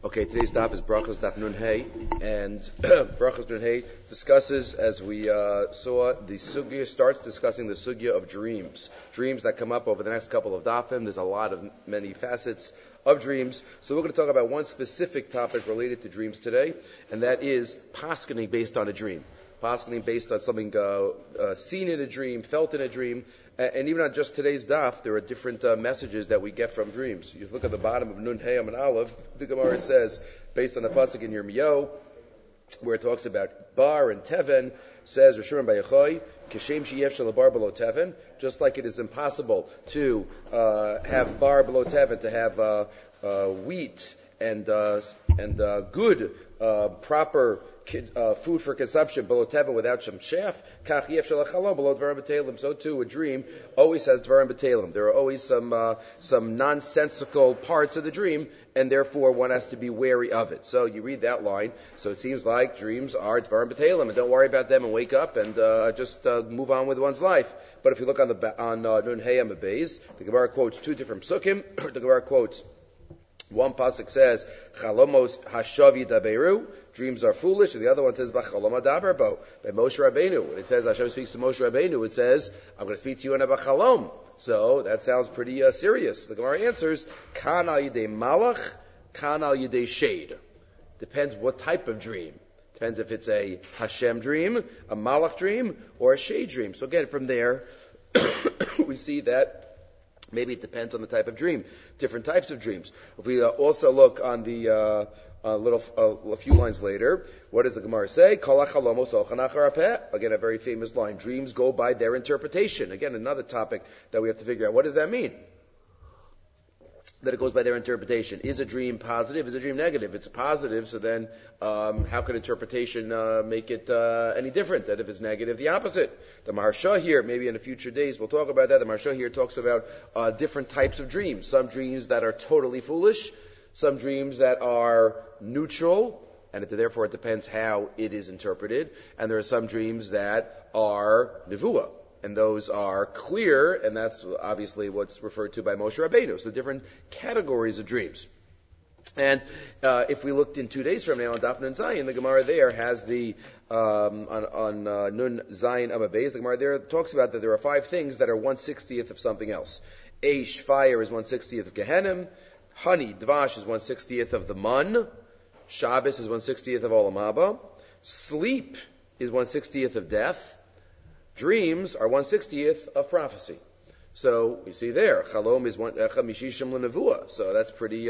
Okay, today's daf is Brachos Daf Nun Hey, and Brachos Nun Hey discusses, as we saw, the sugya, starts discussing the sugya of dreams. Dreams that come up over the next couple of dafim. There's a lot of many facets of dreams. So we're going to talk about one specific topic related to dreams today, and that is paskening based on a dream. Paskening based on something seen in a dream, felt in a dream. And even on just today's daf, there are different messages that we get from dreams. You look at the bottom of Nun Hey and Aleph, the Gemara says, based on the pasuk in Yirmiyahu, where it talks about bar and teven, says Rishon Bar Yochai, Kishem sheyev shel bar below teven, just like it is impossible to have bar below teven, to have wheat and good, proper food for consumption below teven without some chaff. Kach yef shel chalom below dvarim b'telim. So too, a dream always has dvarim b'telim. There are always some nonsensical parts of the dream, and therefore one has to be wary of it. So you read that line. So it seems like dreams are dvarim b'telim, and don't worry about them, and wake up and just move on with one's life. But if you look on Nun Hey Amud Beis, the Gemara quotes two different psukim. The Gemara quotes. One pasuk says, "Chalomos hashavi daberu," dreams are foolish, and the other one says, "B'chalom adaber bo." By Moshe Rabbeinu, when it says Hashem speaks to Moshe Rabbeinu, it says, "I'm going to speak to you in a b'chalom." So that sounds pretty serious. The Gemara answers, "Kan al yidei malach, kan al yidei shade." Depends what type of dream. Depends if it's a Hashem dream, a malach dream, or a shade dream. So again, from there, we see that. Maybe it depends on the type of dream. Different types of dreams. If we also look on the a few lines later, what does the Gemara say? Again, a very famous line. Dreams go by their interpretation. Again, another topic that we have to figure out. What does that mean? That it goes by their interpretation. Is a dream positive? Is a dream negative? If it's positive, so then how could interpretation make it any different? That if it's negative, the opposite. The Maharsha here, maybe in the future days, we'll talk about that. The Maharsha here talks about different types of dreams. Some dreams that are totally foolish, some dreams that are neutral, and therefore it depends how it is interpreted. And there are some dreams that are nevuah. And those are clear, and that's obviously what's referred to by Moshe Rabbeinu. So different categories of dreams. And if we looked in 2 days from now on Daf Nun Zayin, the Gemara there has the on Nun Zayin Amud Beis, the Gemara there talks about that there are 5 things that are 1/60th of something else. Eish, fire, is 1/60th of Gehenim. Honey, Dvash, is 1/60th of the Mun. Shabbos is 1/60th of Olam Haba. Sleep is 1/60th of death. Dreams are 1/60th of prophecy. So we see there, Chalom is Chamishishim l'Nevuah. So that's pretty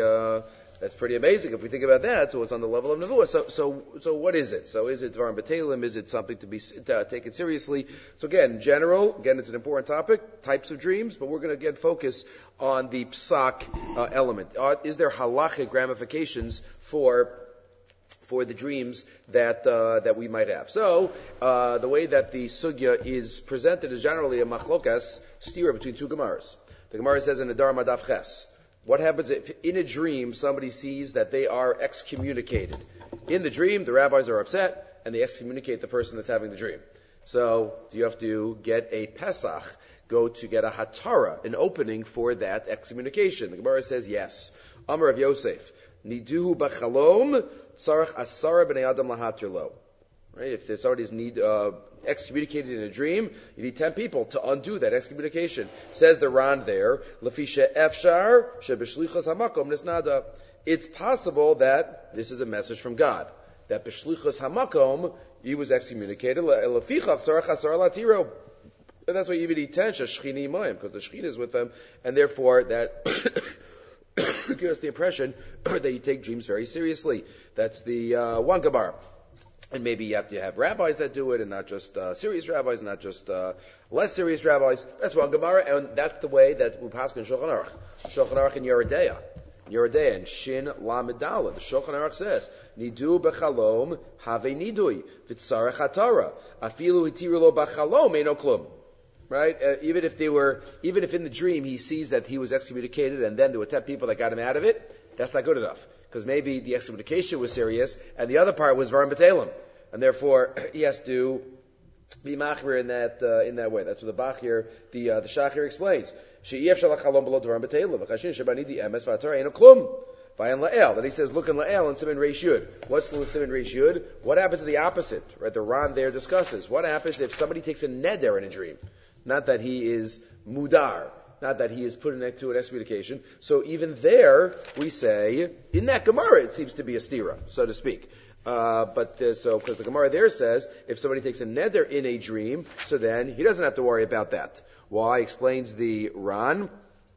amazing if we think about that. So it's on the level of Nevuah. So what is it? So is it Dvarim B'Telim? Is it something to be taken seriously? So again, in general, it's an important topic, types of dreams, but we're going to again focus on the psak element. Is there halachic ramifications for the dreams that we might have? So, the way that the sugya is presented is generally a machlokas stira between two Gemaras. The Gemara says in the Adar Madaf Ches, what happens if in a dream somebody sees that they are excommunicated? In the dream, the rabbis are upset and they excommunicate the person that's having the dream. So, do you have to get a Pesach, go to get a hatara, an opening for that excommunication? The Gemara says yes. Amar of Yosef, niduhu b'chalom tzarech asara b'nei adam lahatir lo. Right? If somebody's excommunicated in a dream, you need 10 people to undo that excommunication. Says the Ran there, lefisha efshar shebeshlichas hamakom nisnada. It's possible that this is a message from God, that beshlichas hamakom he was excommunicated. Lefichav tzarech asara latiro. And that's why you even need 10 shashchini mayim, because the shechina is with them, and therefore that gives us the impression that you take dreams very seriously. That's the one Gemara. And maybe you have to have rabbis that do it, and not just serious rabbis, not just less serious rabbis. That's one Gemara, and that's the way that we pass in Shulchan Aruch. Shulchan Aruch in Yeridea. Yeridea, and Shin Lamedala. The Shulchan Aruch says, Nidu b'chalom have nidui, v'tzarech hatara. Afilu hitiru lo b'chalom, eino klum. Right? Even if in the dream he sees that he was excommunicated and then there were 10 people that got him out of it, that's not good enough. Because maybe the excommunication was serious and the other part was Dvarim B'Telim. And therefore, he has to be machmir in that way. That's what the Bach here, the Shach here explains. Vayan La'el. Then he says, look in La'el and Siman Reish Yud. What's the Siman Reish Yud? What happens to the opposite? Right, the Ran there discusses. What happens if somebody takes a neder in a dream? Not that he is mudar. Not that he is put into an excommunication. So even there, we say, in that Gemara, it seems to be a stira, so to speak. Because the Gemara there says, if somebody takes a neder in a dream, so then he doesn't have to worry about that. Why? Explains the Ran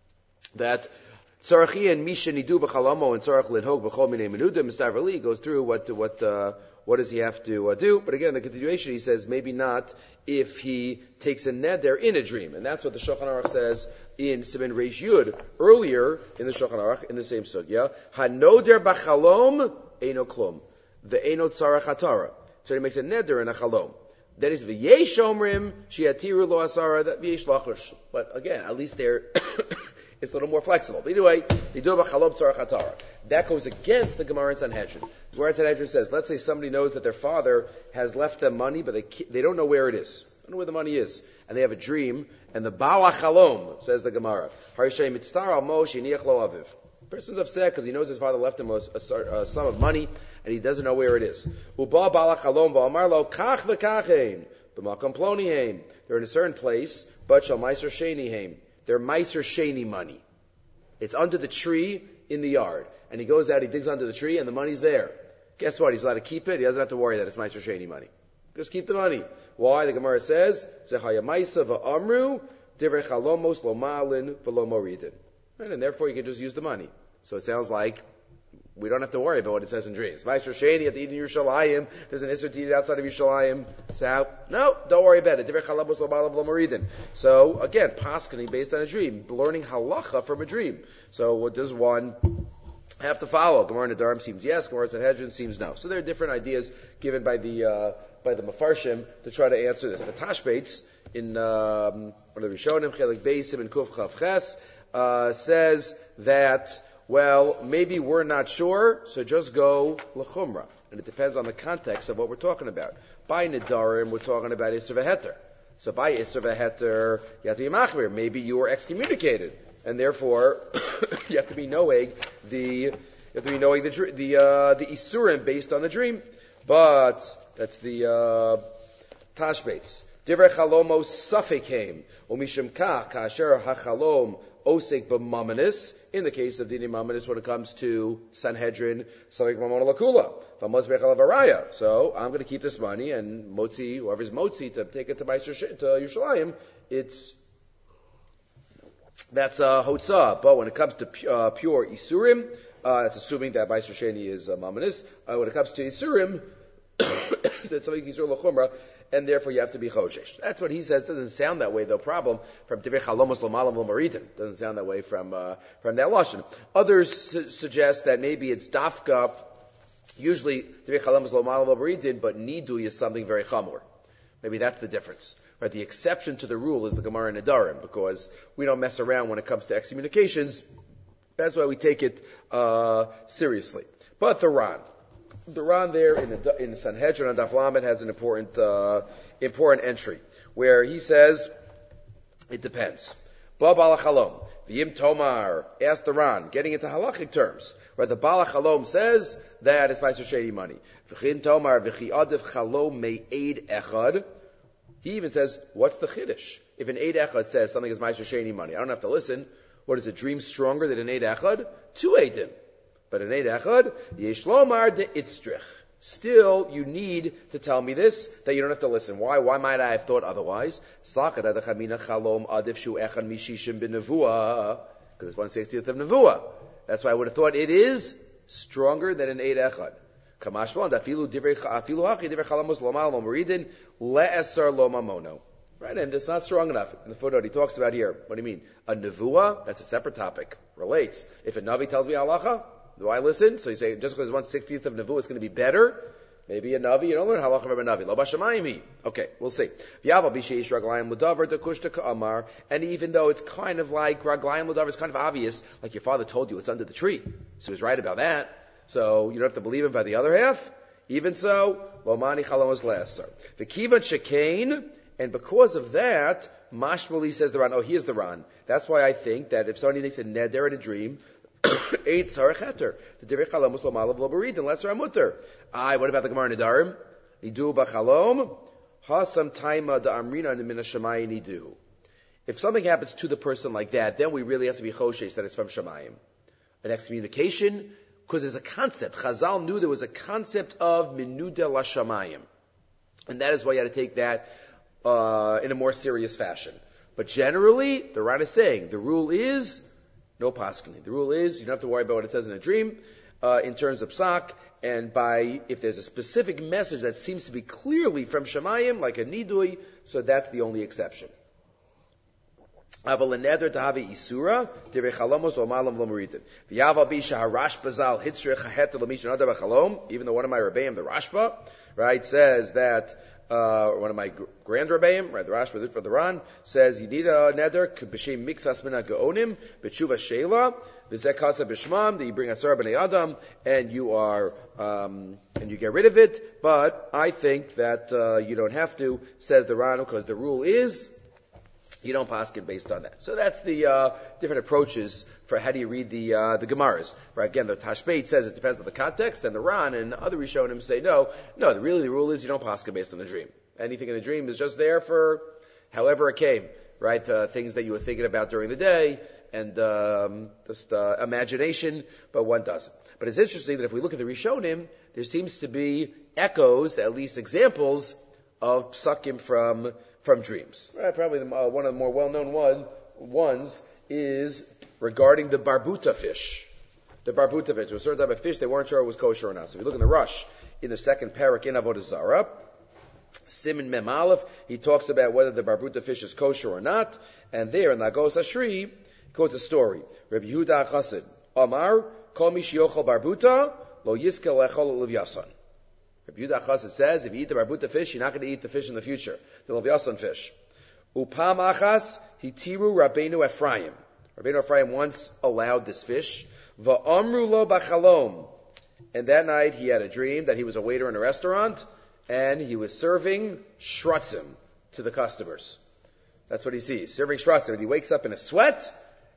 that Tzarachi and Misha Nidu b'chalomo and Tzarach Linhog b'chol minei menudim. Mr. Avali goes through what does he have to do. But again, in the continuation, he says maybe not if he takes a neder in a dream. And that's what the Shulchan Aruch says in Siman Reish Yud. Earlier in the Shulchan Aruch, in the same sugya, Hanoder b'chalom eino klum. The eino tzarach hatara. So he makes a neder in a chalom. That is v'yesh omrim shiatiru lo asara, that v'yesh lachush. But again, at least there, it's a little more flexible. But anyway, Nidur b'chalom tzarach hatara. That goes against the Gemara in Sanhedrin. The Gemara in Sanhedrin says, let's say somebody knows that their father has left them money, but they don't know where it is. They don't know where the money is. And they have a dream, and the Baal HaChalom, says the Gemara, Harishay mitztar al Moshe yiniach lo aviv. The person's upset because he knows his father left him a sum of money, and he doesn't know where it is. Uba Baal HaChalom v'amar lo kach v'kachein, b'makom ploni heim. They're in a certain place, but shal meiser sheni heim. They're meiser sheni money. It's under the tree in the yard. And he goes out, he digs under the tree, and the money's there. Guess what? He's allowed to keep it. He doesn't have to worry that it's meiser sheni money. Just keep the money. Why? The Gemara says, Zechayamaisa v'amru, divrei chalomos lo ma'alin v'lo moridin. Right? And therefore you can just use the money. So it sounds like we don't have to worry about what it says in dreams. Meiser sheni, you have to eat in Yerushalayim. There's an issur to eat outside of Yerushalayim. So, no, don't worry about it. Divrei chalomos lo ma'alin v'lo moridin. So, again, paskening based on a dream. Learning halacha from a dream. So what does one have to follow? Gemara in the Nedarim seems yes. Gemara in Sanhedrin seems no. So there are different ideas given by the Mefarshim to try to answer this. The Tashbates in one of the Rishonim, Chelik Beisim and Kuf Chav Ches, says that, well, maybe we're not sure, so just go l'chumra. And it depends on the context of what we're talking about. By Nedarim, we're talking about Isser V'Heter. So by Isser V'Heter, you have to be machmir. Maybe you were excommunicated, and therefore you have to be knowing the isurim based on the dream. But that's the Tashbates. Divrei chalomos safek heim umishum kach kasher hachalom osek b'mamanis. In the case of dini mamanis, when it comes to Sanhedrin, safek mamon lakula v'mos bechal avaraya. So I'm going to keep this money and motzi, whoever's motzi, to take it to Yerushalayim. That's hotzah. But when it comes to pure isurim, that's assuming that Meiser Sheni is mamanis. When it comes to isurim, that's something Yisur L'chumra, and therefore you have to be Choshesh. That's what he says. Doesn't sound that way, though. Problem from Divrei Chalomos L'malam L'maridim. Doesn't sound that way from that lashon. Others suggest that maybe it's dafka. Usually Divrei Chalomos L'malam L'maridim, but Nidu is something very chamor. Maybe that's the difference. Right? The exception to the rule is the Gemara in Nedarim, because we don't mess around when it comes to excommunications. That's why we take it seriously. But the Ran there in the Sanhedrin on Daf Lamed has an important entry where he says it depends. Ba Baal HaChalom v'yim Tomar, asked the Ran, getting into halachic terms, where the Baal HaChalom says that it's Meiser Sheni money. V'chin Tomar v'chi Adev Chalom me'ed echad. He even says, what's the chiddush? If an eid echad says something is Meiser Sheni money, I don't have to listen. What is a dream stronger than an eid echad? Two eidim. But an eid echad, yesh lomar de itzrich. Still, you need to tell me this, that you don't have to listen. Why? Why might I have thought otherwise? Because it's 1/60th of Nevuah. That's why I would have thought it is stronger than an eid echad. Right, and it's not strong enough. In the footnote, he talks about here. What do you mean? A nevuah? That's a separate topic. Relates. If a navi tells me halacha, do I listen? So you say, just because 1/60th of nevuah is going to be better, maybe a navi, you don't learn halacha from a navi. Lo b'shamayim. Okay, we'll see. And even though it's kind of like raglayim l'davar, it's kind of obvious, like your father told you it's under the tree. So he's right about that. So you don't have to believe him by the other half. Even so, lo mani chalamos le'asar. The kivan shekain. And because of that, Mashmali says the Ran, here's the Ran. That's why I think that if somebody makes a neder in a dream, Eight sarach heter. The divrei chalom lo malav lo berid unless they're mutter. What about the Gemara Nedarim? Nidu b'chalom hasam taima da amrina min hashamayim nidu. If something happens to the person like that, then we really have to be choshesh that it's from Shemayim. An excommunication, because there's a concept. Chazal knew there was a concept of minuda la Shemayim. And that is why you had to take that in a more serious fashion. But generally, the Ran is saying, the rule is no paskini. The rule is you don't have to worry about what it says in a dream in terms of psak, and if there's a specific message that seems to be clearly from Shemayim, like a nidui, so that's the only exception. Aval neder tahavi isura divrei chalomos o malam lo meridim. V'yaval bisha harash bazal hitzrich hahet lo mishnah neder b'chalom. Even though one of my rebbeim, the Rashba, right, says that one of my grand rebbeim, right, the Rashba for the Ran, says you need a neder b'shem miksas mina geonim b'tshuva sheila v'zeh kasa b'shmam that you bring asar b'nei adam and you are and you get rid of it. But I think that you don't have to, says the Ran, because the rule is you don't paskin based on that. So that's the different approaches for how do you read the Gemaras. Right? Again, the Tashbeit says it depends on the context, and the Ran and other Rishonim say no. The rule is you don't paskin based on the dream. Anything in the dream is just there for however it came. Right? Things that you were thinking about during the day and just imagination, but one doesn't. But it's interesting that if we look at the Rishonim, there seems to be echoes, at least examples of psakim from dreams. Right, probably one of the more well-known ones is regarding the barbuta fish. The barbuta fish. It was a certain type of fish, they weren't sure it was kosher or not. So if you look in the Rush, in the second parak in Avodah Zarah, Siman Mem Aleph, he talks about whether the barbuta fish is kosher or not, and there in Lagos Ashri, he quotes a story. Rabbi Yehuda Chassid, Amar, Kol mi sheyochel barbuta, lo yiskel lechol l'vyasan. Rabbi Yehuda Chassid says, if you eat the barbuta fish, you're not going to eat the fish in the future, the Leviathan fish. Upam achas hitiru Rabbeinu Ephraim. Rabbeinu Ephraim once allowed this fish. Va'amru lo b'chalom. And that night he had a dream that he was a waiter in a restaurant, and he was serving shratzim to the customers. That's what he sees, serving shratzim. And he wakes up in a sweat,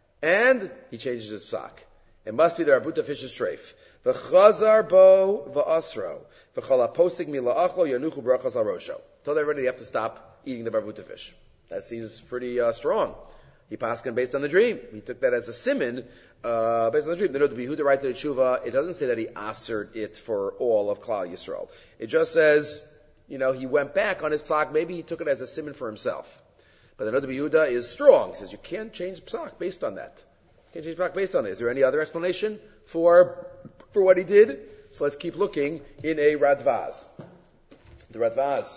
and he changes his psak. It must be the barbuta fish's treif. V'chazar bo v'asro. V'chol haposig mila'achlo yanuchu brachas al-rosho. Told everybody they have to stop eating the barbuta fish. That seems pretty strong. He paskin based on the dream. He took that as a siman based on the dream. The Yehuda writes in the Tshuva, it doesn't say that he asered it for all of Klal Yisrael. It just says, he went back on his psak. Maybe he took it as a siman for himself. But the Yehuda is strong. He says you can't change psak based on that. You can't change psak based on it. Is there any other explanation for what he did? So let's keep looking in a Radvaz. The Radvaz,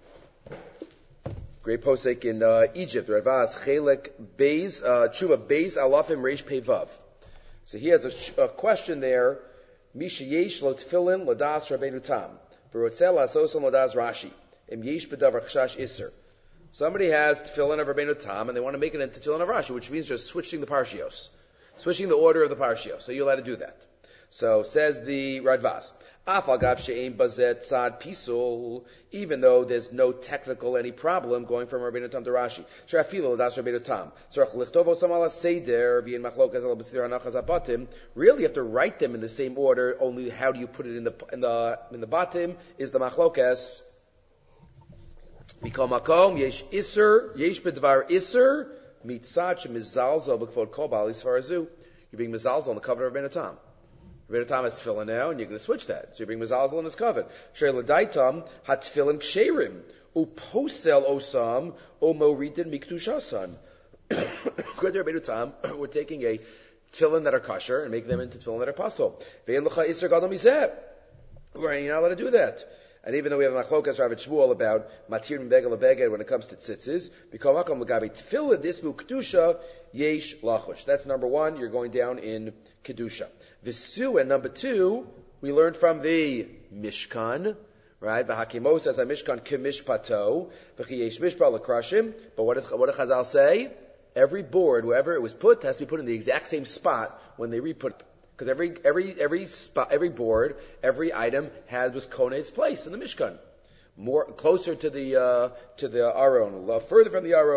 great posek in Egypt, the Radvaz, Chelek Beis, Tshuva Beis Alafim Reish Pei Vav. So he has a question there, Misha Yesh Lo Tfilin Ladas Rabbeinu Tam, V'rotzel Asoson Ladas Rashi, Im Yesh B'davar Chashash Isser. Somebody has Tfilin of Rabbeinu Tam, and they want to make it into Tfilin of Rashi, which means just switching the parshios, switching the order of the parshios. So you're allowed to do that. So says the Radvaz, Afagav she'ein bazet tzad pisul, even though there's no technical any problem going from Rabbeinu Tam to Rashi. Sh'afilo das Rabbeinu Tam. Tzarach lichtov osam ala seder v'yin machlokas ala b'sir anachas abatim. Really, you have to write them in the same order. Only how do you put it in the batim is the machlokas. Mikol makom yesh iser yesh bedvar iser mitzad shemizalzel b'kvod kol ba'al yisfarazu. You're being mizalzel on the cover of Rabbeinu Tam. Rabbeinu Tam has tefillin now, and you're going to switch that. So you bring mezalzel in his covet. Sheila daitam hat tefillin ksherim uposel osam o moritin mikdushasan. Good Rabbeinu Tam, we're taking a tefillin that are kosher and making them into tefillin that are pasol. Ve'en l'cha iser gadol mizeh. You're not allowed to do that. And even though we have a machlokas Rav Shmuel about matir begel beged when it comes to tzitzis, because makam l'gabi tefillin this kedusha yesh lachush. That's number one. You're going down in kedusha. Visu, and number two, we learned from the Mishkan, right? V'hakimo says a Mishkan kemishpato, v'chiyesh mishpah l'krashim. But what does Chazal say? Every board, wherever it was put, has to be put in the exact same spot when they re-put. Because every spot, every board, every item was kone its place in the Mishkan. More closer to the Aron, further from the Aron,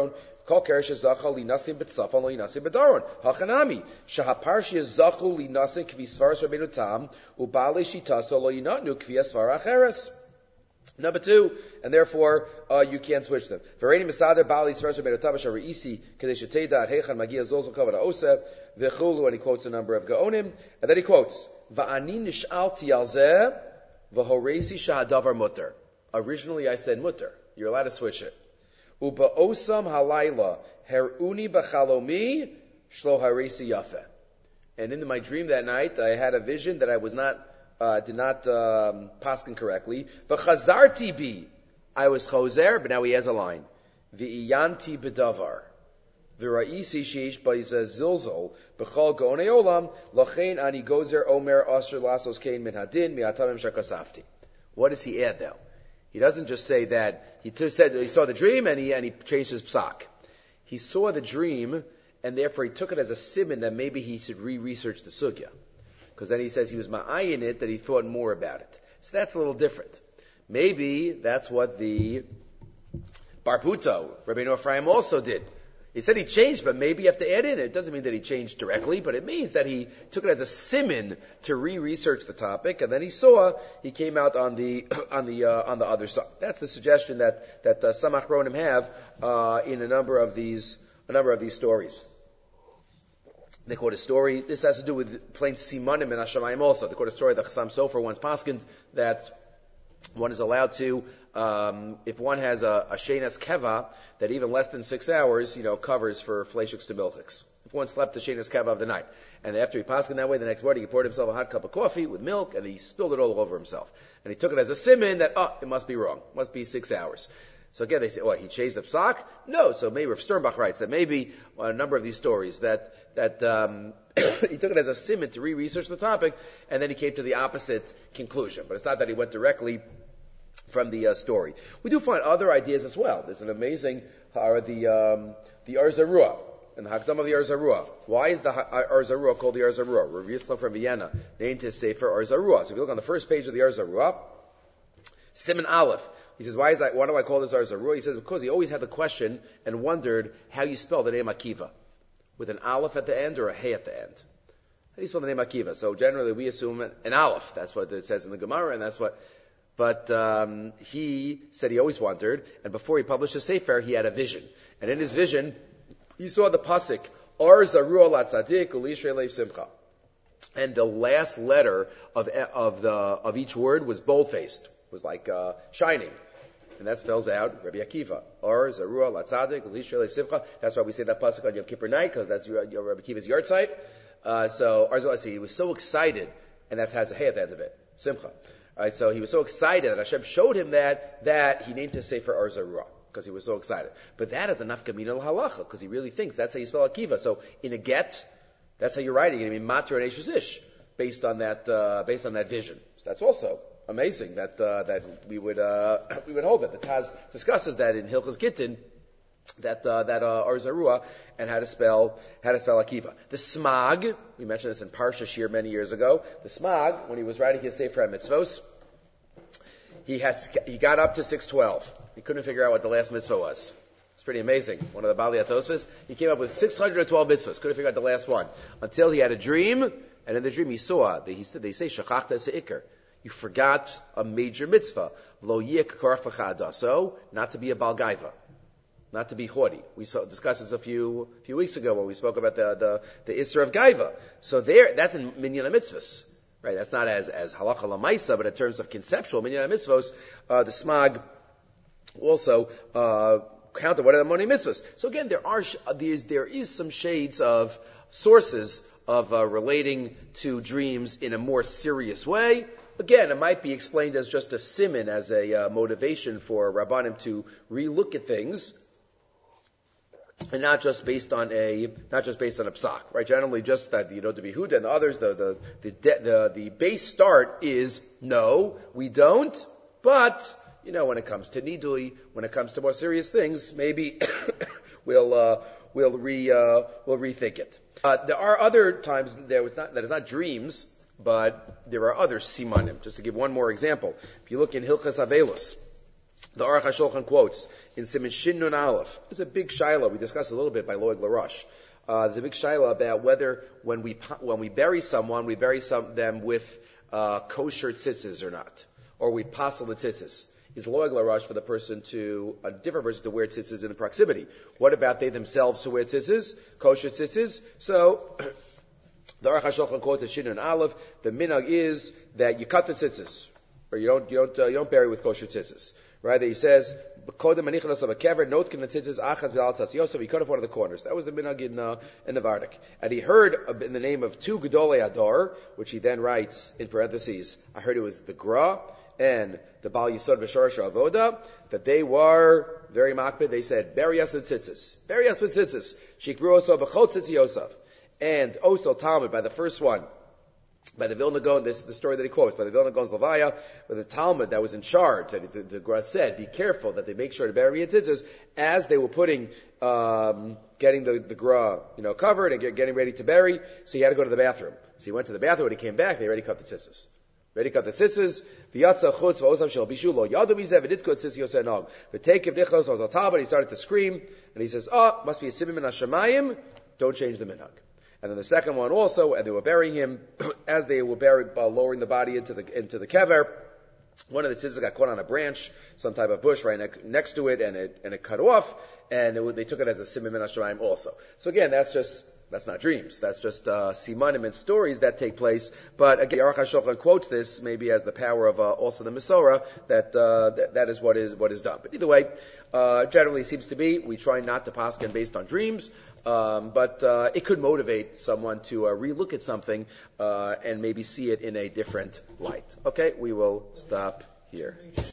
Kol keresh zacha li nasim b'tzafon lo yinasim b'daron. Hachanami shahaparshia zachu li nasim kvi svaras Rabbeinu Tam ubale shitaso lo yinatnu kvi asvar acheres. Number two, and therefore you can't switch them. V'reini misader bali svaras Rabbeinu Tam asher reisi kadesh teida heichan magia zolzol kavod ha'oseh v'chulu, and he quotes a number of gaonim, and then he quotes va'ani nish'alti al zeh v'horesi shahadavar mutter. Originally I said mutter. You're allowed to switch it. Uba osam halayla heruni b'chalomi shlo haresi yafe. And in my dream that night, I had a vision that I was did not paskin correctly. V'chazarti bi, I was choser, but now he has a line. V'iyanti b'davar. V'ra'isi sheish b'isa zilzol b'chol ga'onei olam lachein ani gozer omer asher lasos kein min hadin mi'atamim shakasafti. What does he add though? He doesn't just say that he said he saw the dream and he changed his psak. He saw the dream and therefore he took it as a siman that maybe he should re-research the sugya, because then he says he was ma'ayin it, that he thought more about it. So that's a little different. Maybe that's what the Barputo, Rabbeinu Ephraim, also did. He said he changed, but maybe you have to add in it. It doesn't mean that he changed directly, but it means that he took it as a siman to re-research the topic, and then he came out on the other side. That's the suggestion that some achronim have in a number of these stories. They quote a story. This has to do with plain simanim and hashamayim also. They quote a story that Chassam Sofer once paskined that one is allowed to, if one has a shenas keva, that even less than 6 hours, covers for fleishiks to milchiks. If one slept the shenas keva of the night, and after he passed in that way, the next morning he poured himself a hot cup of coffee with milk, and he spilled it all over himself. And he took it as a siman that, it must be wrong. It must be 6 hours. So again, they say, he changed the psak? No. So maybe Rav Sternbach writes that maybe a number of these stories that he took it as a siman to re-research the topic, and then he came to the opposite conclusion. But it's not that he went directly from the story. We do find other ideas as well. There's an amazing the Or Zarua, and the Hakdam of the Or Zarua. Why is the Or Zarua called the Or Zarua? Rav Yisrael from Vienna named his sefer Or Zarua. So if you look on the first page of the Or Zarua, Siman Aleph, he says, why do I call this Or Zarua? He says, because he always had the question and wondered how you spell the name Akiva, with an Aleph at the end or a Hey at the end. How do you spell the name Akiva? So generally we assume an Aleph. That's what it says in the Gemara, and that's what. But he said he always wondered, and before he published his sefer, he had a vision. And in his vision, he saw the pasuk, Or Zarua la tzadik u'lishrei le simcha. And the last letter of each word was bold-faced, was like shining. And that spells out Rabbi Akiva. Or Zarua la tzadik u'lishrei le simcha. That's why we say that pasuk on Yom Kippur night, because that's Rabbi Akiva's yard site. So Or Zarua, he was so excited, and that has a hey at the end of it, simcha. Alright, so he was so excited that Hashem showed him that he named his sefer Or Zarua, because he was so excited. But that is a nafkamina l'halacha, because he really thinks that's how you spell Akiva. So in a get, that's how you're writing it. I mean, matur and eshuzish, based on that vision. So that's also amazing that we would hold that. The Taz discusses that in Hilchos Gittin, that Or Zarua, and how to spell Akiva. The Smag, we mentioned this in Parsha Shir many years ago. The Smag, when he was writing his Sefer HaMitzvos, he got up to 612. He couldn't figure out what the last mitzvah was. It's pretty amazing. One of the Bali Atosfos, he came up with 612 mitzvahs. Couldn't figure out the last one until he had a dream, and in the dream he saw. They say shachachta seikar. You forgot a major mitzvah. Lo yik karach v'chadaso, not to be a balgaiva. Not to be haughty. We discussed this a few weeks ago when we spoke about the Isra of Gaiva. So that's in Minyan HaMitzvos. Right? That's not as halacha lamaisa, but in terms of conceptual Minyan HaMitzvos, the Smag also counted what are the Moni Mitzvos. So again, there is some shades of sources of relating to dreams in a more serious way. Again, it might be explained as just a siman, as a motivation for Rabbanim to relook at things. And not just based on a psak, right? Generally, just that the Behuda and the others, the base start is no, we don't. But when it comes to nidui, when it comes to more serious things, maybe we'll rethink it. There are other times that it's not dreams, but there are other simanim. Just to give one more example, if you look in Hilchas Avelos, The Aruch HaShulchan quotes in Siman Shin Nun Aleph. There's a big shaila we discussed a little bit by Lloyd LaRoche. There's a big shaila about whether when we bury someone, we bury them with kosher tzitzis or not, or we passel the tzitzis. Is Lloyd LaRoche for the person a different person to wear tzitzis in proximity? What about they themselves who wear tzitzis, kosher tzitzis? So the Aruch HaShulchan quotes in Shin Nun Aleph. The minhag is that you cut the tzitzis, or you don't bury with kosher tzitzis. Right? He says, he cut off one of the corners. That was the minhag in the Vardik. And he heard in the name of two Gedolei Adar, which he then writes in parentheses, I heard it was the Gra and the Baal Yisod V'Sharash Avoda, that they were very makpid. They said, bury us with tzitzis. Bury us with tzitzis. Shikbru oso b'chol tzitzi Yosef. And Osel Talmud, by the first one, by the Vilna Gaon, this is the story that he quotes, by the Vilna Gaon's Levaya, by the Talmud that was in charge, and the Gra said, be careful that they make sure to bury in tzitzis, as they were getting the Gra, covered and getting ready to bury, so he had to go to the bathroom. So he went to the bathroom, when he came back, they already cut the tzitzis. Ready cut the tzitzis. V'yatza chutz v'osam shel bishulo. Yadu mizev v'ditzko tzitzi yosei nog. V'tekev nichlos on the talbot. He started to scream, and he says, must be a simim min hashamayim. Don't change the minhag. And then the second one also, and they were burying him, as they were lowering the body into the kever, one of the tzitzis got caught on a branch, some type of bush right next to it, and it cut off, and they took it as a simim min hashamayim also. So again, that's not dreams. That's just simanim and stories that take place. But again, Aruch HaShulchan quotes this maybe as the power of also the Mesorah, that is what is done. But either way, generally it seems to be we try not to paskin based on dreams, but it could motivate someone to relook at something and maybe see it in a different light. Okay, we will stop here.